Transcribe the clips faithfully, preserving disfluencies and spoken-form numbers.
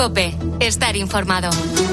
COPE, estar informado.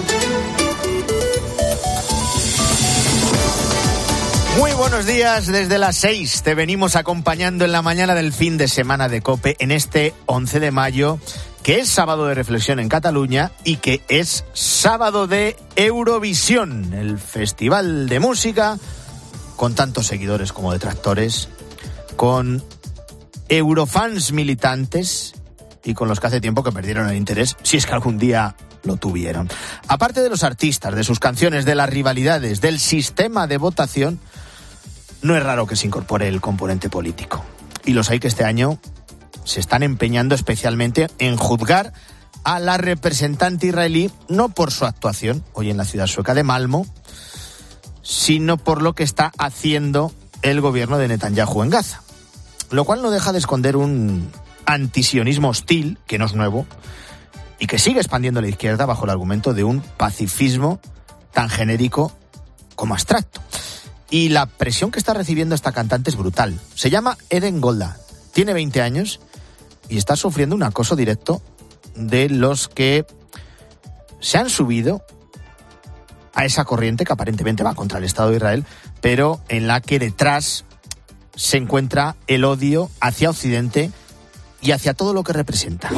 Muy buenos días, desde las seis te venimos acompañando en la mañana del fin de semana de COPE en este once de mayo, que es sábado de reflexión en Cataluña y que es sábado de Eurovisión, el festival de música con tantos seguidores como detractores, con eurofans militantes y con los que hace tiempo que perdieron el interés, si es que algún día lo tuvieron. Aparte de los artistas, de sus canciones, de las rivalidades, del sistema de votación, no es raro que se incorpore el componente político. Y los hay que este año se están empeñando especialmente en juzgar a la representante israelí, no por su actuación hoy en la ciudad sueca de Malmö, sino por lo que está haciendo el gobierno de Netanyahu en Gaza. Lo cual no deja de esconder un antisionismo hostil, que no es nuevo, y que sigue expandiendo la izquierda bajo el argumento de un pacifismo tan genérico como abstracto. Y la presión que está recibiendo esta cantante es brutal. Se llama Eden Golda, tiene veinte años y está sufriendo un acoso directo de los que se han subido a esa corriente que aparentemente va contra el Estado de Israel, pero en la que detrás se encuentra el odio hacia Occidente y hacia todo lo que representa.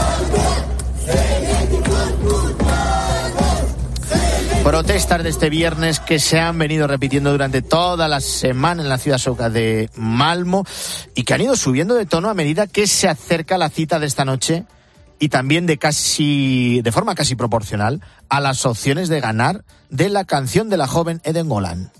Protestas de este viernes que se han venido repitiendo durante toda la semana en la ciudad sueca de Malmö y que han ido subiendo de tono a medida que se acerca la cita de esta noche y también de casi de forma casi proporcional a las opciones de ganar de la canción de la joven Eden Golan.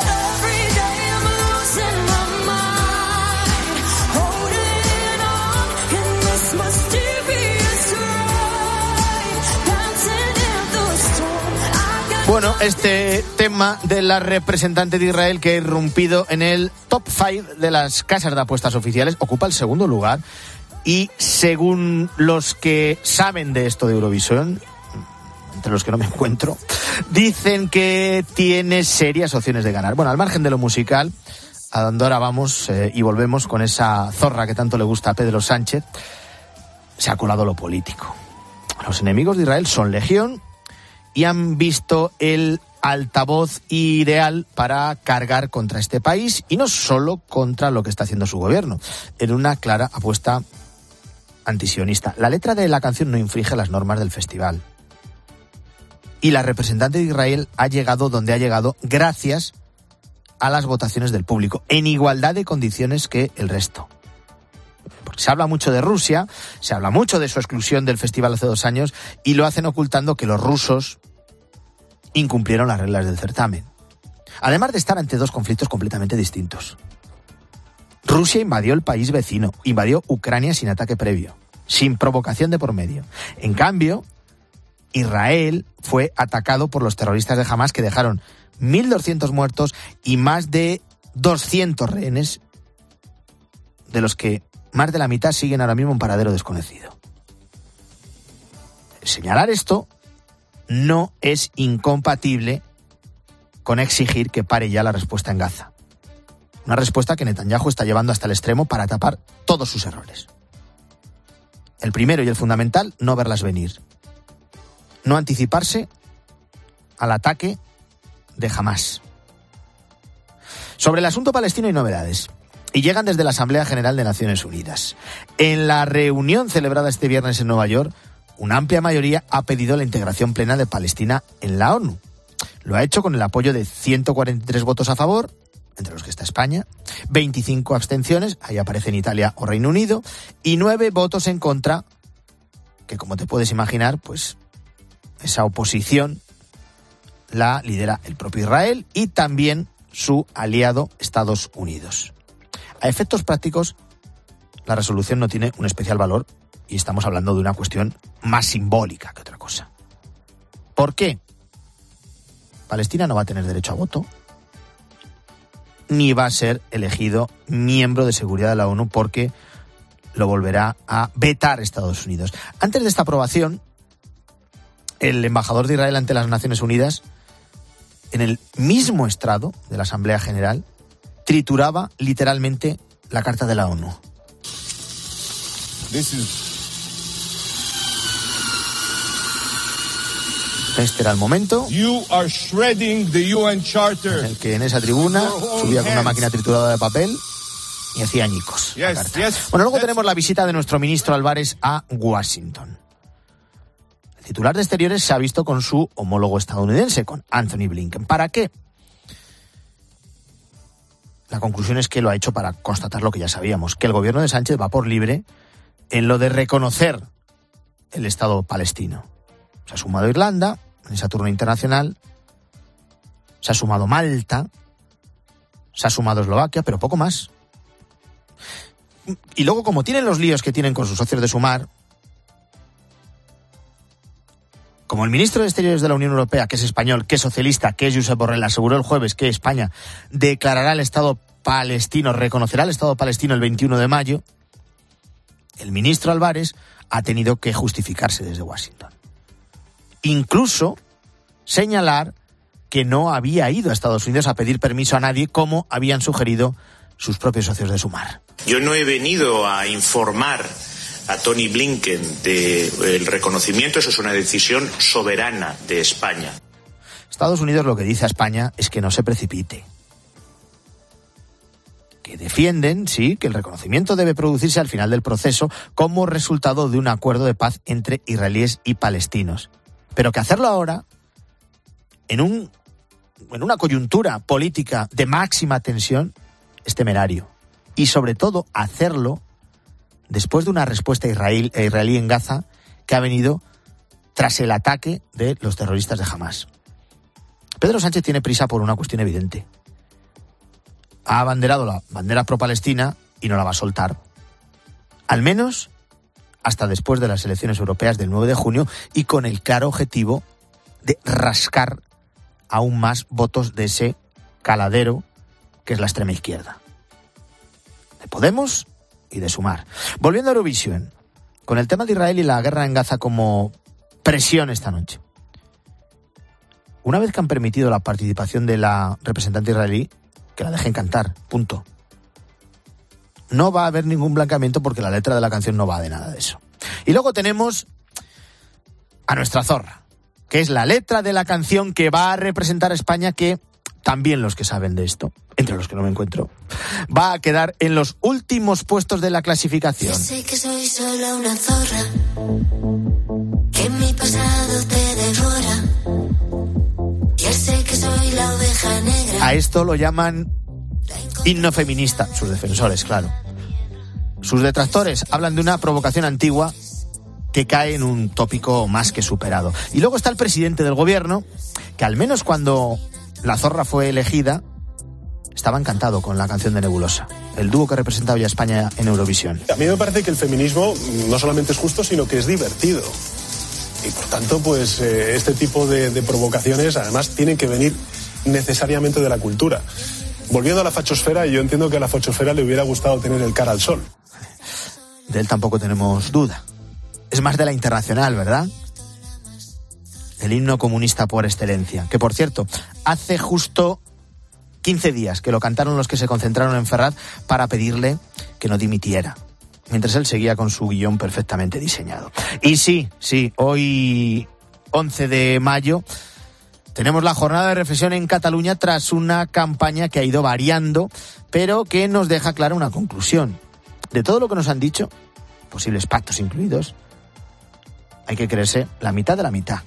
Bueno, este tema de la representante de Israel que ha irrumpido en el top cinco de las casas de apuestas oficiales ocupa el segundo lugar y según los que saben de esto de Eurovisión, entre los que no me encuentro, dicen que tiene serias opciones de ganar. Bueno, al margen de lo musical, a donde ahora vamos eh, y volvemos con esa zorra que tanto le gusta a Pedro Sánchez, se ha colado lo político. Los enemigos de Israel son legión y han visto el altavoz ideal para cargar contra este país y no solo contra lo que está haciendo su gobierno, en una clara apuesta antisionista. La letra de la canción no infringe las normas del festival. Y la representante de Israel ha llegado donde ha llegado gracias a las votaciones del público, en igualdad de condiciones que el resto. Porque se habla mucho de Rusia, se habla mucho de su exclusión del festival hace dos años y lo hacen ocultando que los rusos incumplieron las reglas del certamen. Además de estar ante dos conflictos completamente distintos. Rusia invadió el país vecino, invadió Ucrania sin ataque previo, sin provocación de por medio. En cambio, Israel fue atacado por los terroristas de Hamas que dejaron mil doscientos muertos y más de doscientos rehenes, de los que más de la mitad siguen ahora mismo en paradero desconocido. Señalar esto no es incompatible con exigir que pare ya la respuesta en Gaza. Una respuesta que Netanyahu está llevando hasta el extremo para tapar todos sus errores. El primero y el fundamental, no verlas venir. No anticiparse al ataque de Hamas. Sobre el asunto palestino hay novedades. Y llegan desde la Asamblea General de Naciones Unidas. En la reunión celebrada este viernes en Nueva York, una amplia mayoría ha pedido la integración plena de Palestina en la ONU. Lo ha hecho con el apoyo de ciento cuarenta y tres votos a favor, entre los que está España, veinticinco abstenciones, ahí aparecen Italia o Reino Unido, y nueve votos en contra, que como te puedes imaginar, pues esa oposición la lidera el propio Israel y también su aliado Estados Unidos. A efectos prácticos, la resolución no tiene un especial valor y estamos hablando de una cuestión más simbólica que otra cosa. ¿Por qué? Palestina no va a tener derecho a voto, ni va a ser elegido miembro de seguridad de la ONU porque lo volverá a vetar Estados Unidos. Antes de esta aprobación, el embajador de Israel ante las Naciones Unidas, en el mismo estrado de la Asamblea General, trituraba literalmente la Carta de la ONU. This is Este era el momento You are shredding the U N Charter. en el que en esa tribuna subía con una máquina trituradora de papel y hacía añicos. Yes, yes, bueno, luego yes. tenemos la visita de nuestro ministro Álvarez a Washington. El titular de Exteriores se ha visto con su homólogo estadounidense, con Anthony Blinken. ¿Para qué? La conclusión es que lo ha hecho para constatar lo que ya sabíamos, que el gobierno de Sánchez va por libre en lo de reconocer el Estado palestino. Se ha sumado Irlanda en esa turno internacional, se ha sumado Malta, se ha sumado Eslovaquia, pero poco más. Y luego, como tienen los líos que tienen con sus socios de Sumar, como el ministro de Exteriores de la Unión Europea, que es español, que es socialista, que es Josep Borrell, aseguró el jueves que España declarará el Estado palestino, reconocerá el Estado palestino el veintiuno de mayo, el ministro Álvarez ha tenido que justificarse desde Washington. Incluso señalar que no había ido a Estados Unidos a pedir permiso a nadie, como habían sugerido sus propios socios de Sumar. Yo no he venido a informar a Tony Blinken del reconocimiento, eso es una decisión soberana de España. Estados Unidos lo que dice a España es que no se precipite. Que defienden, sí, que el reconocimiento debe producirse al final del proceso como resultado de un acuerdo de paz entre israelíes y palestinos. Pero que hacerlo ahora, en, un, en una coyuntura política de máxima tensión, es temerario. Y sobre todo hacerlo después de una respuesta israelí, israelí en Gaza que ha venido tras el ataque de los terroristas de Hamás. Pedro Sánchez tiene prisa por una cuestión evidente. Ha abanderado la bandera pro-palestina y no la va a soltar. Al menos hasta después de las elecciones europeas del nueve de junio y con el claro objetivo de rascar aún más votos de ese caladero que es la extrema izquierda. De Podemos y de Sumar. Volviendo a Eurovisión, con el tema de Israel y la guerra en Gaza como presión esta noche. Una vez que han permitido la participación de la representante israelí, que la dejen cantar, punto. No va a haber ningún blanqueamiento porque la letra de la canción no va de nada de eso. Y luego tenemos a nuestra zorra, que es la letra de la canción que va a representar a España, que también los que saben de esto, entre los que no me encuentro, va a quedar en los últimos puestos de la clasificación. Yo sé que soy solo una zorra, que mi pasado te devora. Ya sé que soy la oveja negra. A esto lo llaman himno feminista, sus defensores, claro. Sus detractores hablan de una provocación antigua que cae en un tópico más que superado. Y luego está el presidente del gobierno, que al menos cuando la zorra fue elegida, estaba encantado con la canción de Nebulosa, el dúo que representa hoy a España en Eurovisión. A mí me parece que el feminismo no solamente es justo, sino que es divertido. Y por tanto, pues eh, este tipo de, de provocaciones, además, tienen que venir necesariamente de la cultura. Volviendo a la fachosfera, yo entiendo que a la fachosfera le hubiera gustado tener el cara al sol. De él tampoco tenemos duda. Es más de la internacional, ¿verdad? El himno comunista por excelencia. Que, por cierto, hace justo quince días que lo cantaron los que se concentraron en Ferraz para pedirle que no dimitiera, mientras él seguía con su guión perfectamente diseñado. Y sí, sí, hoy once de mayo tenemos la jornada de reflexión en Cataluña tras una campaña que ha ido variando, pero que nos deja clara una conclusión. De todo lo que nos han dicho, posibles pactos incluidos, hay que creerse la mitad de la mitad.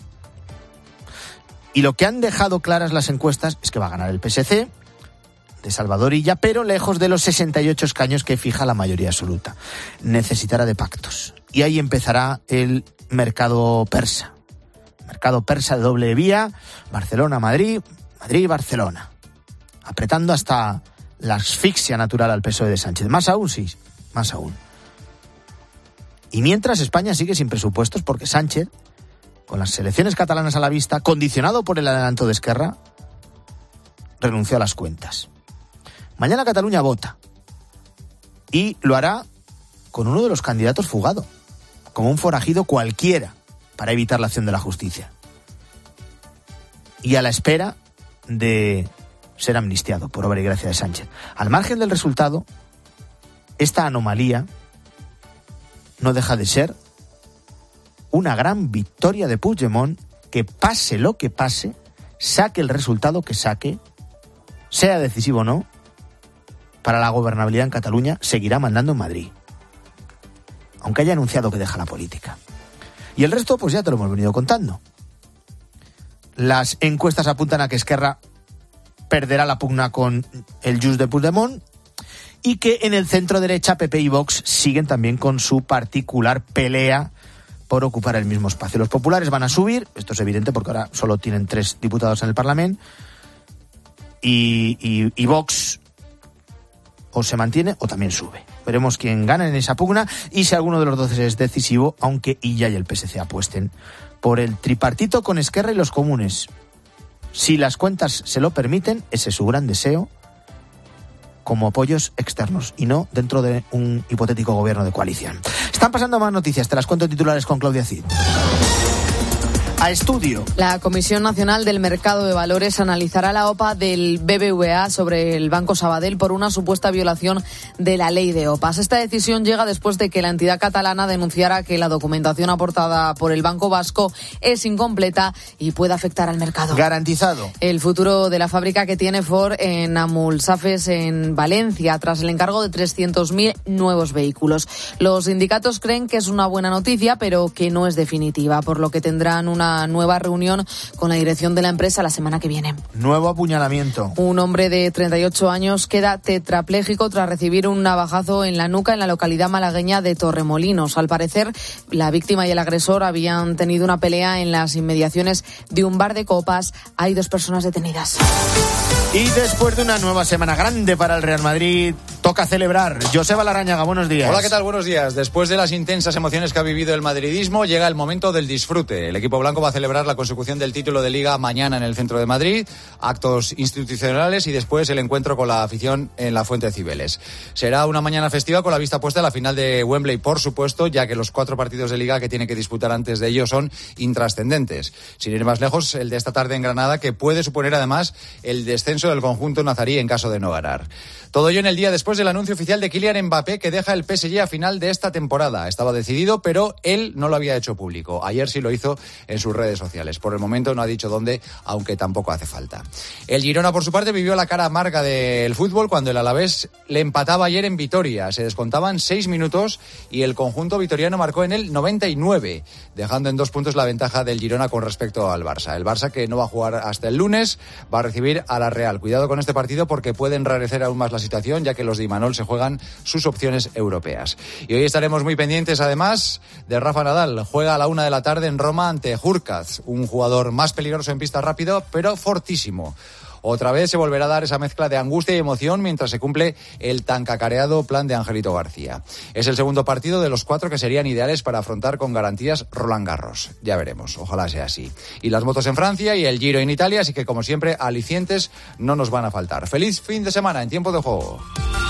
Y lo que han dejado claras las encuestas es que va a ganar el P S C de Salvador Illa, pero lejos de los sesenta y ocho escaños que fija la mayoría absoluta. Necesitará de pactos. Y ahí empezará el mercado persa. Mercado persa de doble vía, Barcelona-Madrid, Madrid-Barcelona. Apretando hasta la asfixia natural al P S O E de Sánchez. Más aún, sí, más aún. Y mientras España sigue sin presupuestos porque Sánchez, con las elecciones catalanas a la vista, condicionado por el adelanto de Esquerra, renunció a las cuentas. Mañana Cataluña vota y lo hará con uno de los candidatos fugado, como un forajido cualquiera, para evitar la acción de la justicia. Y a la espera de ser amnistiado por obra y gracia de Sánchez. Al margen del resultado, esta anomalía no deja de ser una gran victoria de Puigdemont que pase lo que pase, saque el resultado que saque, sea decisivo o no, para la gobernabilidad en Cataluña, seguirá mandando en Madrid. Aunque haya anunciado que deja la política. Y el resto, pues ya te lo hemos venido contando. Las encuestas apuntan a que Esquerra perderá la pugna con el Just de Puigdemont y que en el centro derecha P P y Vox siguen también con su particular pelea por ocupar el mismo espacio. Los populares van a subir, esto es evidente porque ahora solo tienen tres diputados en el Parlamento, y, y, y Vox o se mantiene o también sube. Veremos quién gana en esa pugna y si alguno de los dos es decisivo, aunque Illa y el P S C apuesten por el tripartito con Esquerra y los comunes. Si las cuentas se lo permiten, ese es su gran deseo, como apoyos externos y no dentro de un hipotético gobierno de coalición. Están pasando más noticias, te las cuento en titulares con Claudia Cid. A estudio. La Comisión Nacional del Mercado de Valores analizará la O P A del B B V A sobre el Banco Sabadell por una supuesta violación de la ley de O P As. Esta decisión llega después de que la entidad catalana denunciara que la documentación aportada por el Banco Vasco es incompleta y puede afectar al mercado. Garantizado. El futuro de la fábrica que tiene Ford en Amulsafes, en Valencia, tras el encargo de trescientos mil nuevos vehículos. Los sindicatos creen que es una buena noticia, pero que no es definitiva, por lo que tendrán una nueva reunión con la dirección de la empresa la semana que viene. Nuevo apuñalamiento. Un hombre de treinta y ocho años queda tetrapléjico tras recibir un navajazo en la nuca en la localidad malagueña de Torremolinos. Al parecer, la víctima y el agresor habían tenido una pelea en las inmediaciones de un bar de copas. Hay dos personas detenidas. Y después de una nueva semana grande para el Real Madrid, toca celebrar. Joseba Larrañaga, buenos días. Hola, ¿qué tal? Buenos días. Después de las intensas emociones que ha vivido el madridismo, llega el momento del disfrute. El equipo blanco va a celebrar la consecución del título de Liga mañana en el centro de Madrid, actos institucionales y después el encuentro con la afición en la Fuente de Cibeles. Será una mañana festiva con la vista puesta a la final de Wembley, por supuesto, ya que los cuatro partidos de Liga que tiene que disputar antes de ello son intrascendentes. Sin ir más lejos, el de esta tarde en Granada, que puede suponer además el descenso del conjunto nazarí en caso de no ganar. Todo ello en el día después del anuncio oficial de Kylian Mbappé, que deja el P S G a final de esta temporada. Estaba decidido, pero él no lo había hecho público. Ayer sí lo hizo en sus redes sociales. Por el momento no ha dicho dónde, aunque tampoco hace falta. El Girona, por su parte, vivió la cara amarga del fútbol cuando el Alavés le empataba ayer en Vitoria. Se descontaban seis minutos y el conjunto vitoriano marcó en el noventa y nueve, dejando en dos puntos la ventaja del Girona con respecto al Barça. El Barça, que no va a jugar hasta el lunes, va a recibir a la Real. Cuidado con este partido porque puede enrarecer aún más la situación, ya que los de Imanol se juegan sus opciones europeas. Y hoy estaremos muy pendientes, además, de Rafa Nadal. Juega a la una de la tarde en Roma ante Hurkacz, un jugador más peligroso en pista rápido, pero fortísimo. Otra vez se volverá a dar esa mezcla de angustia y emoción mientras se cumple el tan cacareado plan de Angelito García. Es el segundo partido de los cuatro que serían ideales para afrontar con garantías Roland Garros. Ya veremos, ojalá sea así. Y las motos en Francia y el Giro en Italia, así que como siempre, alicientes no nos van a faltar. Feliz fin de semana en Tiempo de Juego.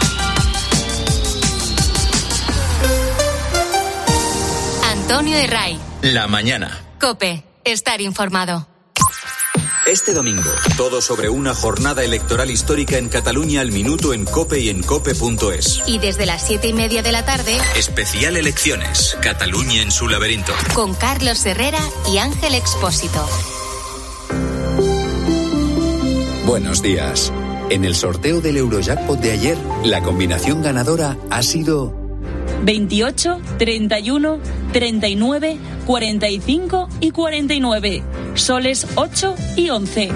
Antonio de Ray. La mañana. COPE. Estar informado. Este domingo, todo sobre una jornada electoral histórica en Cataluña al minuto en COPE y en cope punto es. Y desde las siete y media de la tarde, especial elecciones, Cataluña en su laberinto. Con Carlos Herrera y Ángel Expósito. Buenos días. En el sorteo del Eurojackpot de ayer, la combinación ganadora ha sido veintiocho, treinta y uno, treinta y nueve, cuarenta y cinco y cuarenta y nueve. Soles ocho y once.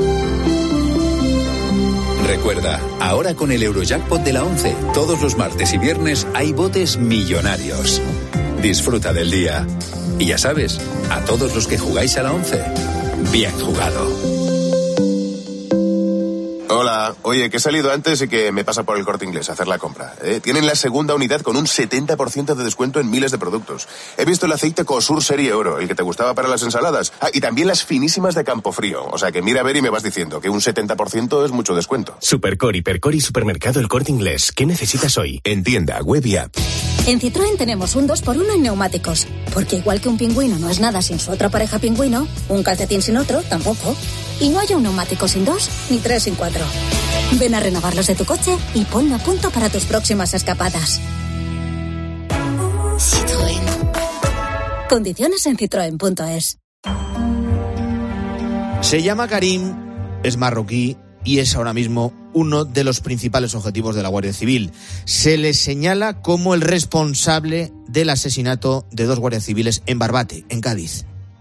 Recuerda, ahora con el Eurojackpot de la once, todos los martes y viernes hay botes millonarios. Disfruta del día. Y ya sabes, a todos los que jugáis a la once, bien jugado. Hola, oye, que he salido antes y que me pasa por el Corte Inglés a hacer la compra. ¿eh? Tienen la segunda unidad con un setenta por ciento de descuento en miles de productos. He visto el aceite Cosur Serie Oro, el que te gustaba para las ensaladas. Ah, y también las finísimas de Campofrío. O sea que mira a ver y me vas diciendo que un setenta por ciento es mucho descuento. Supercor, Hipercor y Supermercado El Corte Inglés. ¿Qué necesitas hoy? En tienda, web y app. En Citroën tenemos un dos por uno en neumáticos. Porque igual que un pingüino no es nada sin su otra pareja pingüino, un calcetín sin otro tampoco. Y no hay un neumático sin dos, ni tres sin cuatro. Ven a renovarlos de tu coche y ponlo a punto para tus próximas escapadas. Citroën. Condiciones en citroen punto es. Se llama Karim, es marroquí y es ahora mismo uno de los principales objetivos de la Guardia Civil. Se le señala como el responsable del asesinato de dos guardias civiles en Barbate, en Cádiz.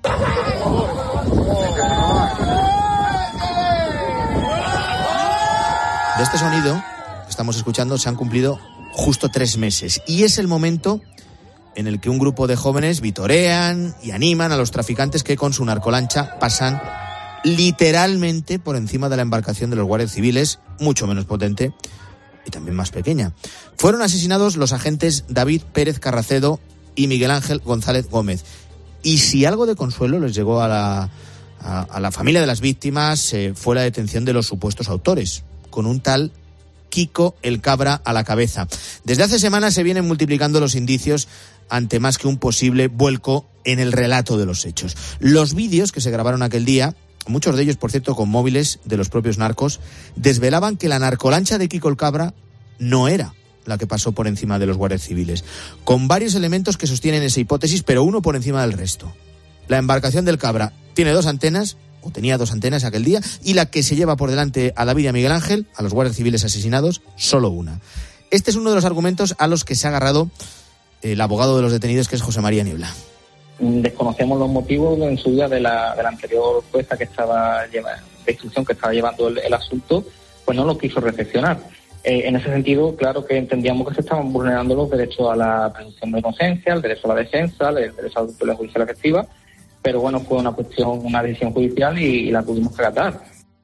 De este sonido que estamos escuchando se han cumplido justo tres meses y es el momento en el que un grupo de jóvenes vitorean y animan a los traficantes que con su narcolancha pasan literalmente por encima de la embarcación de los guardias civiles, mucho menos potente y también más pequeña. Fueron asesinados los agentes David Pérez Carracedo y Miguel Ángel González Gómez. Y si algo de consuelo les llegó a la, a, a la familia de las víctimas, eh, fue la detención de los supuestos autores, con un tal Kiko el Cabra a la cabeza. Desde hace semanas se vienen multiplicando los indicios ante más que un posible vuelco en el relato de los hechos. Los vídeos que se grabaron aquel día, muchos de ellos, por cierto, con móviles de los propios narcos, desvelaban que la narcolancha de Kiko el Cabra no era la que pasó por encima de los guardias civiles, con varios elementos que sostienen esa hipótesis, pero uno por encima del resto. La embarcación del Cabra tiene dos antenas, o tenía dos antenas aquel día, y la que se lleva por delante a David y a Miguel Ángel, a los guardias civiles asesinados, solo una. Este es uno de los argumentos a los que se ha agarrado el abogado de los detenidos, que es José María Niebla. Desconocemos los motivos en su día de la, de la anterior jueza que estaba lleva, de instrucción que estaba llevando el, el asunto, pues no lo quiso recepcionar. Eh, en ese sentido, claro que entendíamos que se estaban vulnerando los derechos a la presunción de inocencia, el derecho a la defensa, el derecho a la tutela judicial efectiva, pero bueno, fue una cuestión, una decisión judicial y, y la tuvimos que acatar.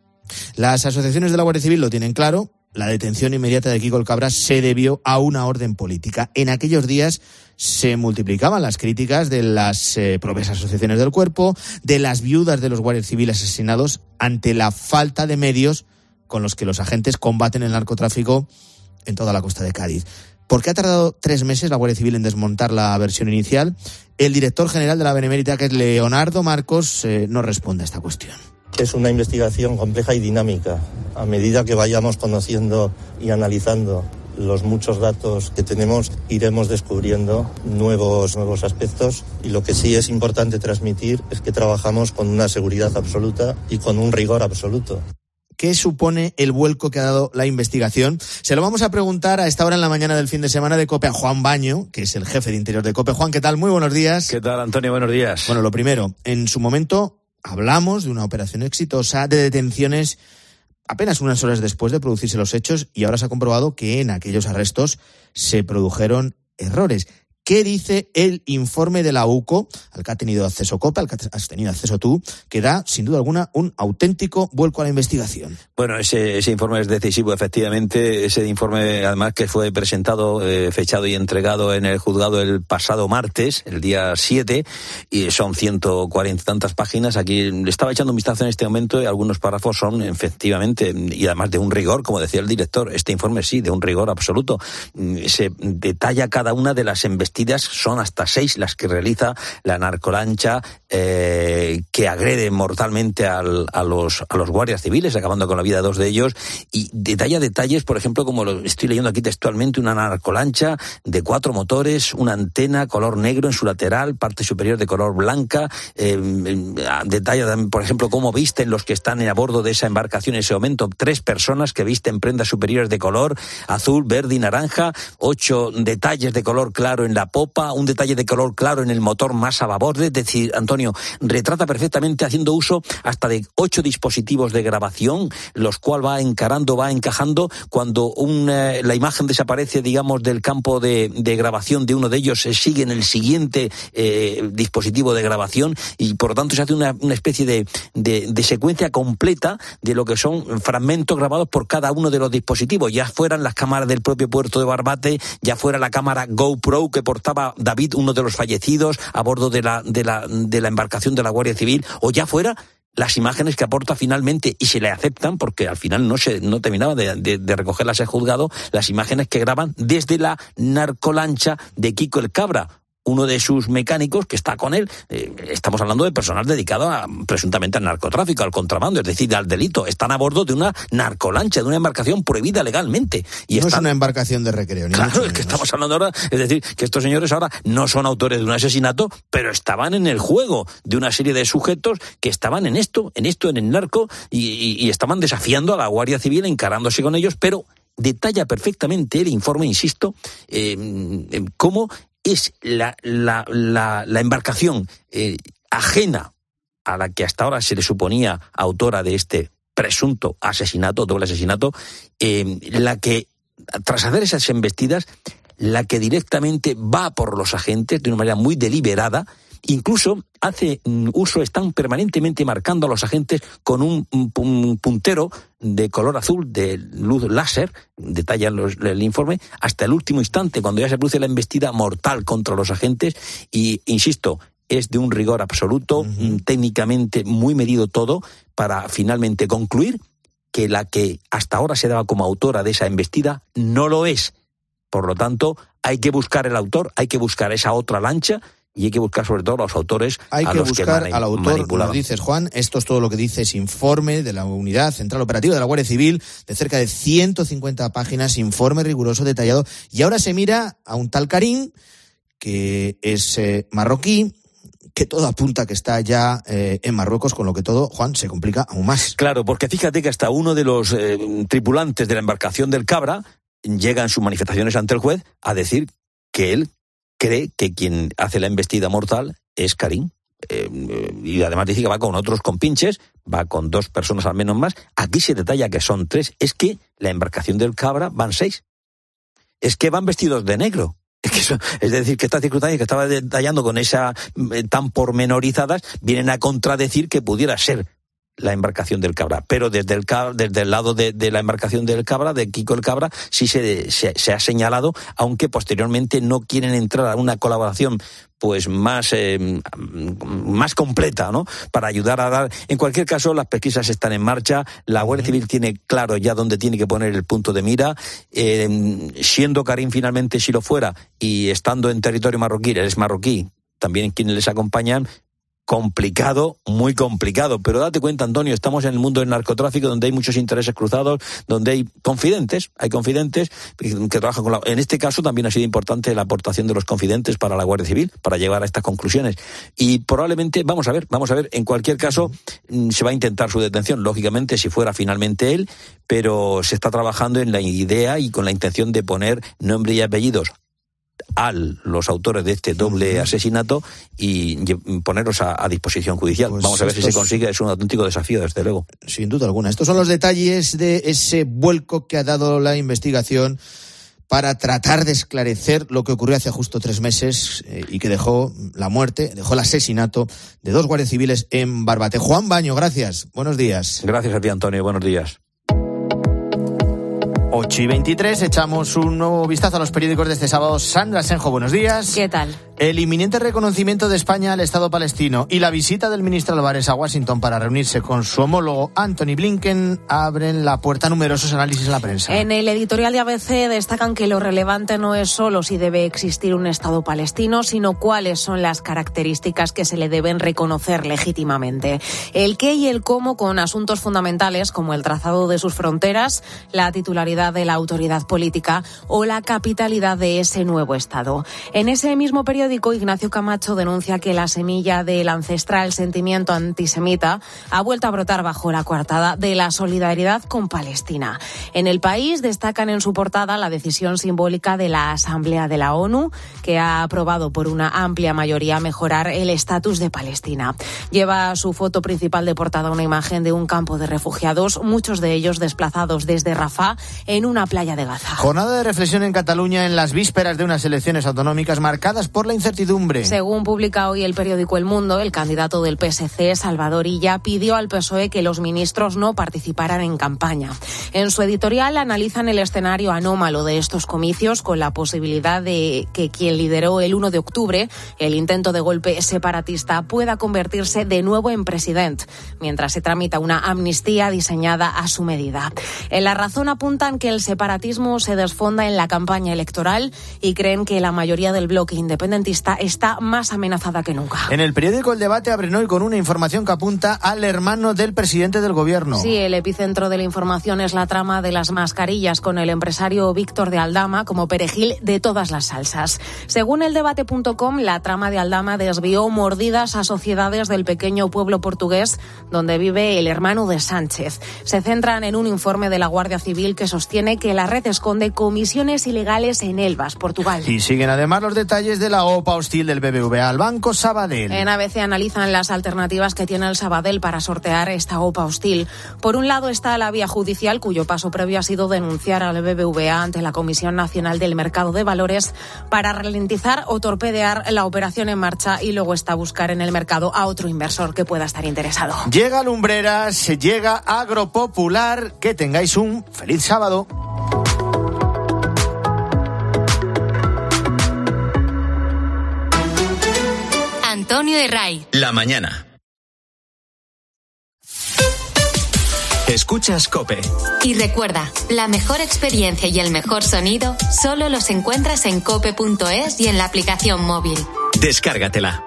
Las asociaciones de la Guardia Civil lo tienen claro. La detención inmediata de Kiko el Cabra se debió a una orden política. En aquellos días se multiplicaban las críticas de las eh, propias asociaciones del cuerpo, de las viudas de los guardias civiles asesinados, ante la falta de medios con los que los agentes combaten el narcotráfico en toda la costa de Cádiz. ¿Por qué ha tardado tres meses la Guardia Civil en desmontar la versión inicial? El director general de la Benemérita, que es Leonardo Marcos, eh, no responde a esta cuestión. Es una investigación compleja y dinámica. A medida que vayamos conociendo y analizando los muchos datos que tenemos, iremos descubriendo nuevos, nuevos aspectos, y lo que sí es importante transmitir es que trabajamos con una seguridad absoluta y con un rigor absoluto. ¿Qué supone el vuelco que ha dado la investigación? Se lo vamos a preguntar a esta hora en la mañana del fin de semana de COPE a Juan Baño, que es el jefe de Interior de COPE. Juan, ¿qué tal? Muy buenos días. ¿Qué tal, Antonio? Buenos días. Bueno, lo primero, en su momento hablamos de una operación exitosa, de detenciones apenas unas horas después de producirse los hechos, y ahora se ha comprobado que en aquellos arrestos se produjeron errores. ¿Qué dice el informe de la U C O, al que ha tenido acceso COPE, al que has tenido acceso tú, que da, sin duda alguna, un auténtico vuelco a la investigación? Bueno, ese, ese informe es decisivo, efectivamente. Ese informe, además, que fue presentado, eh, fechado y entregado en el juzgado el pasado martes, el día siete, y son ciento cuarenta y tantas páginas. Aquí le estaba echando un vistazo en este momento y algunos párrafos son, efectivamente, y además de un rigor, como decía el director, este informe sí, de un rigor absoluto. Se detalla cada una de las investigaciones. Son hasta seis las que realiza la narcolancha eh, que agrede mortalmente al, a, los, a los guardias civiles, acabando con la vida de dos de ellos, y detalla detalles, por ejemplo, como lo estoy leyendo aquí textualmente, una narcolancha de cuatro motores, una antena color negro en su lateral, parte superior de color blanca, eh, detalla también, por ejemplo, cómo visten los que están a bordo de esa embarcación en ese momento, tres personas que visten prendas superiores de color azul, verde y naranja, ocho detalles de color claro en la popa, un detalle de color claro en el motor más a babor. Es decir, Antonio, retrata perfectamente, haciendo uso hasta de ocho dispositivos de grabación, los cuales va encarando, va encajando. Cuando un, eh, la imagen desaparece, digamos, del campo de, de grabación de uno de ellos, se sigue en el siguiente eh, dispositivo de grabación, y por lo tanto se hace una, una especie de, de, de secuencia completa de lo que son fragmentos grabados por cada uno de los dispositivos, ya fueran las cámaras del propio puerto de Barbate, ya fuera la cámara GoPro que portaba David, uno de los fallecidos, a bordo de la, de la, de la embarcación de la Guardia Civil, o ya fuera las imágenes que aporta finalmente, y se le aceptan, porque al final no se no terminaba de, de, de recogerlas el juzgado, las imágenes que graban desde la narcolancha de Kiko el Cabra. uno de sus mecánicos que está con él. Eh, estamos hablando de personal dedicado a, presuntamente al narcotráfico, al contrabando, es decir, al delito. Están a bordo de una narcolancha, de una embarcación prohibida legalmente. Y no están... es una embarcación de recreo. Ni claro, mucho es que menos. estamos hablando ahora, es decir, que estos señores ahora no son autores de un asesinato, pero estaban en el juego de una serie de sujetos que estaban en esto, en esto, en el narco, y, y, y estaban desafiando a la Guardia Civil, encarándose con ellos, pero detalla perfectamente el informe, insisto, eh, cómo es la, la, la, la embarcación eh, ajena a la que hasta ahora se le suponía autora de este presunto asesinato, doble asesinato, eh, la que, tras hacer esas embestidas, la que directamente va por los agentes de una manera muy deliberada, incluso hace uso, están permanentemente marcando a los agentes con un, un, un puntero de color azul, de luz láser, detallan los, el informe, hasta el último instante, cuando ya se produce la embestida mortal contra los agentes, y, insisto, es de un rigor absoluto, uh-huh. técnicamente muy medido todo, para finalmente concluir que la que hasta ahora se daba como autora de esa embestida no lo es. Por lo tanto, hay que buscar el autor, hay que buscar esa otra lancha, y hay que buscar sobre todo los autores. Hay a que los buscar que mani- al autor, nos dices, Juan, esto es todo lo que dice ese informe de la Unidad Central Operativa de la Guardia Civil, de cerca de ciento cincuenta páginas, informe riguroso, detallado, y ahora se mira a un tal Karim, que es eh, marroquí, que todo apunta que está ya eh, en Marruecos, con lo que todo, Juan, se complica aún más. Claro, porque fíjate que hasta uno de los eh, tripulantes de la embarcación del Cabra llega en sus manifestaciones ante el juez a decir que él cree que quien hace la embestida mortal es Karim. Eh, y además dice que va con otros compinches, va con dos personas al menos más. Aquí se detalla que son tres. Es que la embarcación del Cabra van seis. Es que van vestidos de negro. Es, que eso, es decir, que estas circunstancias que estaba detallando con esa eh, tan pormenorizadas vienen a contradecir que pudiera ser la embarcación del Cabra, pero desde el, desde el lado de, de la embarcación del Cabra, de Kiko el Cabra, sí se, se, se ha señalado, aunque posteriormente no quieren entrar a una colaboración pues más, eh, más completa, ¿no? Para ayudar a dar... En cualquier caso, las pesquisas están en marcha, la Guardia Civil tiene claro ya dónde tiene que poner el punto de mira, eh, siendo Karim finalmente, si lo fuera, y estando en territorio marroquí, él es marroquí, también quienes les acompañan, complicado, muy complicado, pero date cuenta, Antonio, estamos en el mundo del narcotráfico donde hay muchos intereses cruzados, donde hay confidentes, hay confidentes que trabajan con la... En este caso también ha sido importante la aportación de los confidentes para la Guardia Civil, para llegar a estas conclusiones, y probablemente, vamos a ver, vamos a ver, en cualquier caso se va a intentar su detención, lógicamente si fuera finalmente él, pero se está trabajando en la idea y con la intención de poner nombre y apellidos a los autores de este doble asesinato y ponerlos a, a disposición judicial. Pues vamos a ver si se consigue, es un auténtico desafío, desde luego. Sin duda alguna. Estos son los detalles de ese vuelco que ha dado la investigación para tratar de esclarecer lo que ocurrió hace justo tres meses eh, y que dejó la muerte, dejó el asesinato de dos guardias civiles en Barbate. Juan Baño, gracias. Buenos días. Gracias a ti, Antonio. Buenos días. ocho y veintitrés, echamos un nuevo vistazo a los periódicos de este sábado. Sandra Senjo, buenos días. ¿Qué tal? El inminente reconocimiento de España al Estado palestino y la visita del ministro Álvarez a Washington para reunirse con su homólogo Antony Blinken abren la puerta a numerosos análisis en la prensa. En el editorial de A B C destacan que lo relevante no es solo si debe existir un Estado palestino, sino cuáles son las características que se le deben reconocer legítimamente. El qué y el cómo con asuntos fundamentales como el trazado de sus fronteras, la titularidad de la autoridad política o la capitalidad de ese nuevo Estado. En ese mismo periódico, Ignacio Camacho denuncia que la semilla del ancestral sentimiento antisemita ha vuelto a brotar bajo la coartada de la solidaridad con Palestina. En El País destacan en su portada la decisión simbólica de la Asamblea de la ONU, que ha aprobado por una amplia mayoría mejorar el estatus de Palestina. Lleva su foto principal de portada una imagen de un campo de refugiados, muchos de ellos desplazados desde Rafah en una playa de Gaza. Jornada de reflexión en Cataluña en las vísperas de unas elecciones autonómicas marcadas por la incertidumbre. Según publica hoy el periódico El Mundo, el candidato del P S C, Salvador Illa, pidió al P S O E que los ministros no participaran en campaña. En su editorial analizan el escenario anómalo de estos comicios con la posibilidad de que quien lideró el uno de octubre el intento de golpe separatista pueda convertirse de nuevo en presidente, mientras se tramita una amnistía diseñada a su medida. En La Razón apuntan que que el separatismo se desfonda en la campaña electoral y creen que la mayoría del bloque independentista está más amenazada que nunca. En el periódico El Debate abren hoy con una información que apunta al hermano del presidente del gobierno. Sí, el epicentro de la información es la trama de las mascarillas con el empresario Víctor de Aldama como perejil de todas las salsas. Según el debate punto com, la trama de Aldama desvió mordidas a sociedades del pequeño pueblo portugués donde vive el hermano de Sánchez. Se centran en un informe de la Guardia Civil que sostiene que la red esconde comisiones ilegales en Elvas, Portugal. Y siguen además los detalles de la OPA hostil del B B V A al Banco Sabadell. En A B C analizan las alternativas que tiene el Sabadell para sortear esta OPA hostil. Por un lado está la vía judicial, cuyo paso previo ha sido denunciar al B B V A ante la Comisión Nacional del Mercado de Valores para ralentizar o torpedear la operación en marcha, y luego está buscar en el mercado a otro inversor que pueda estar interesado. Llega Lumbreras, llega Agropopular. Que tengáis un feliz sábado. Antonio de Ray. La mañana. Escuchas COPE. Y recuerda, la mejor experiencia y el mejor sonido solo los encuentras en cope punto es y en la aplicación móvil. Descárgatela.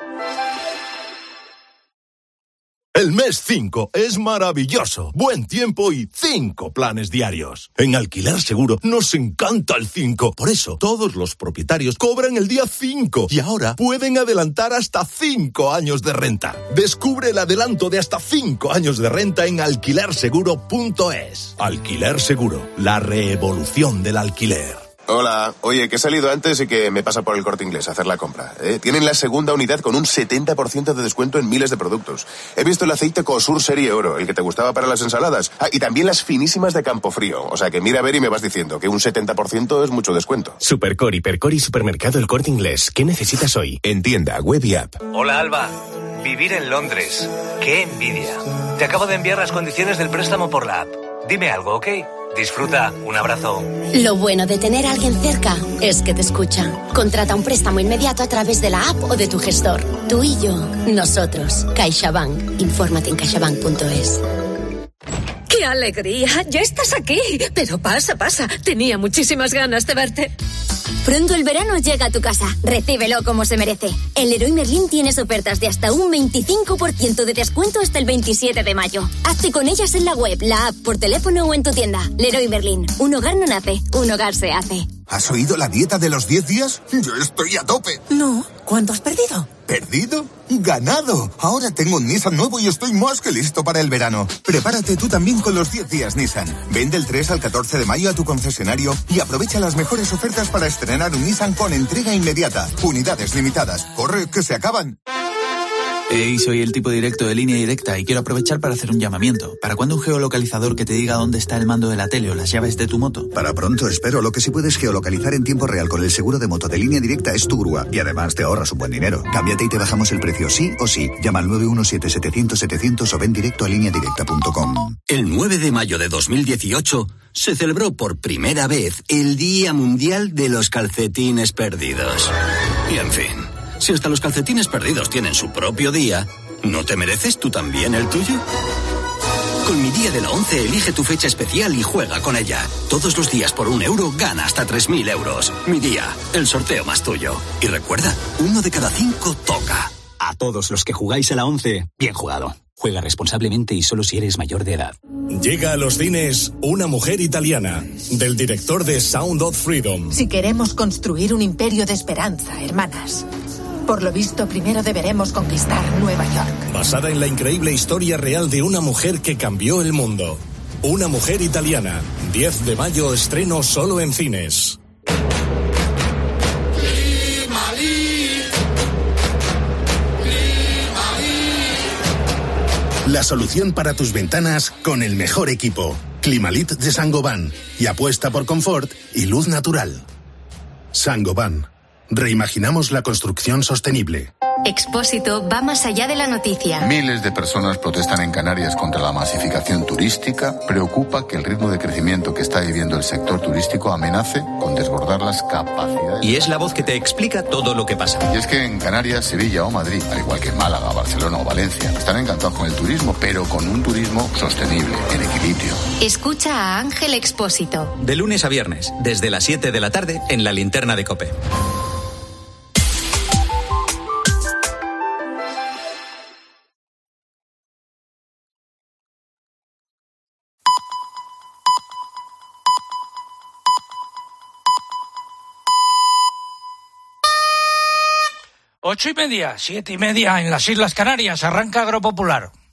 El mes cinco es maravilloso, buen tiempo y cinco planes diarios. En Alquiler Seguro nos encanta el cinco, por eso todos los propietarios cobran el día cinco y ahora pueden adelantar hasta cinco años de renta. Descubre el adelanto de hasta cinco años de renta en alquiler seguro punto es. Alquiler Seguro, la revolución del alquiler. Hola, oye, que he salido antes y que me pasa por el Corte Inglés a hacer la compra. ¿eh? Tienen la segunda unidad con un setenta por ciento de descuento en miles de productos. He visto el aceite Cosur Serie Oro, el que te gustaba para las ensaladas. Ah, y también las finísimas de Campofrío. O sea que mira a ver y me vas diciendo que un setenta por ciento es mucho descuento. Supercor, Hipercor y Supermercado El Corte Inglés. ¿Qué necesitas hoy? En tienda, web y app. Hola, Alba. Vivir en Londres. ¡Qué envidia! Te acabo de enviar las condiciones del préstamo por la app. Dime algo, ¿ok? Disfruta. Un abrazo. Lo bueno de tener a alguien cerca es que te escucha. Contrata un préstamo inmediato a través de la app o de tu gestor. Tú y yo, nosotros. CaixaBank. Infórmate en caixabank punto es. ¡Qué alegría! ¡Ya estás aquí! Pero pasa, pasa. Tenía muchísimas ganas de verte. Pronto el verano llega a tu casa. Recíbelo como se merece. El Leroy Merlin tienes ofertas de hasta un veinticinco por ciento de descuento hasta el veintisiete de mayo. Hazte con ellas en la web, la app, por teléfono o en tu tienda. Leroy Merlin. Un hogar no nace, un hogar se hace. ¿Has oído la dieta de los diez días? Yo estoy a tope. No. ¿Cuánto has perdido? ¿Perdido? ¡Ganado! Ahora tengo un Nissan nuevo y estoy más que listo para el verano. Prepárate tú también con los diez días Nissan. Vende el tres al catorce de mayo a tu concesionario y aprovecha las mejores ofertas para estrenar un Nissan con entrega inmediata. Unidades limitadas. ¡Corre, que se acaban! Hey, soy el tipo directo de Línea Directa y quiero aprovechar para hacer un llamamiento. ¿Para cuándo un geolocalizador que te diga dónde está el mando de la tele o las llaves de tu moto? Para pronto, espero. Lo que sí puedes geolocalizar en tiempo real con el seguro de moto de Línea Directa es tu grúa. Y además te ahorras un buen dinero. Cámbiate y te bajamos el precio sí o sí. Llama al nueve uno siete, setecientos, setecientos o ven directo a línea directa punto com. El nueve de mayo de dos mil dieciocho se celebró por primera vez el Día Mundial de los Calcetines Perdidos. Y en fin... si hasta los calcetines perdidos tienen su propio día, ¿no te mereces tú también el tuyo? Con Mi Día de la ONCE elige tu fecha especial y juega con ella. Todos los días por un euro gana hasta tres mil euros. Mi Día, el sorteo más tuyo. Y recuerda, uno de cada cinco toca. A todos los que jugáis a la ONCE, bien jugado. Juega responsablemente y solo si eres mayor de edad. Llega a los cines Una mujer italiana, del director de Sound of Freedom. Si queremos construir un imperio de esperanza, hermanas, por lo visto, primero deberemos conquistar Nueva York. Basada en la increíble historia real de una mujer que cambió el mundo. Una mujer italiana. diez de mayo, estreno solo en cines. La solución para tus ventanas con el mejor equipo. Climalit de Saint-Gobain. Y apuesta por confort y luz natural. Saint-Gobain. Reimaginamos la construcción sostenible. Expósito va más allá de la noticia. Miles de personas protestan en Canarias contra la masificación turística. Preocupa que el ritmo de crecimiento que está viviendo el sector turístico amenace con desbordar las capacidades. Y es la voz que te explica todo lo que pasa. Y es que en Canarias, Sevilla o Madrid, al igual que en Málaga, Barcelona o Valencia, están encantados con el turismo, pero con un turismo sostenible, en equilibrio. Escucha a Ángel Expósito. De lunes a viernes, desde las siete de la tarde, en la linterna de COPE. Ocho y media, siete y media en las Islas Canarias, arranca Agropopular.